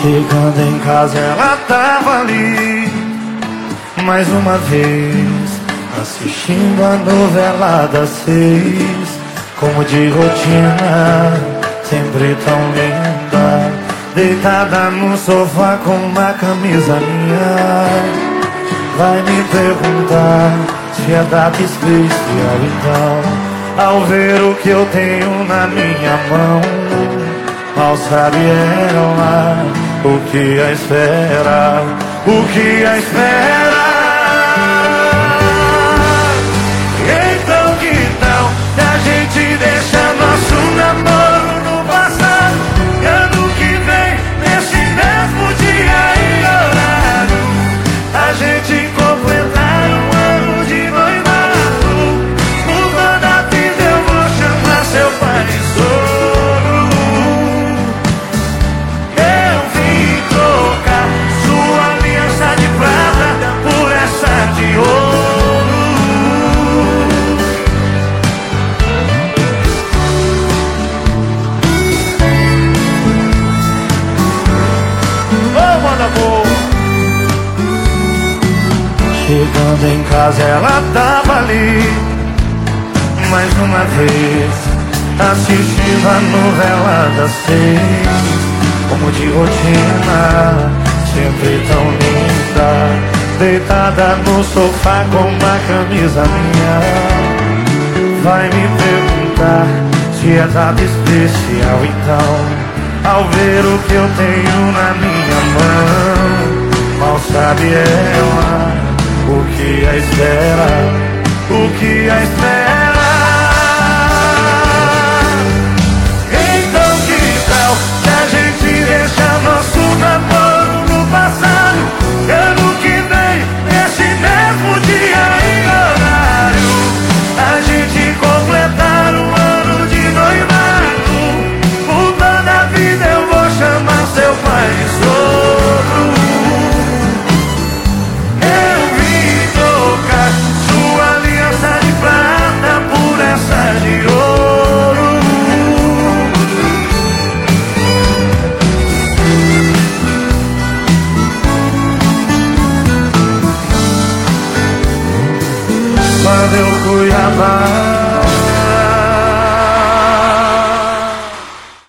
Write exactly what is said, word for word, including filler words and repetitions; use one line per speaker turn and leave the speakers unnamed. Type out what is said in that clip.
Chegando em casa ela tava ali, mais uma vez, assistindo a novela das seis. Como de rotina, sempre tão linda, deitada no sofá com uma camisa minha. Vai me perguntar se é data especial então, ao ver o que eu tenho na minha mão. Mal sabe ela o que a espera, o que a espera. Então que tal se a gente deixa nosso namoro no passado, e ano que vem, nesse mesmo dia e horário, a gente completar um ano de noivado. Mudando a vida eu vou chamar seu pai de sogro. Eu vim trocar sua aliança de prata por essa de ouro. Ô, mano boa! Chegando em casa ela tava ali, mais uma vez, assistindo a novela das seis. Como de rotina, sempre tão linda, deitada no sofá com uma camisa minha. Vai me perguntar se é data especial então, ao ver o que eu tenho na minha mão. Mal sabe ela o que a espera, o que a espera.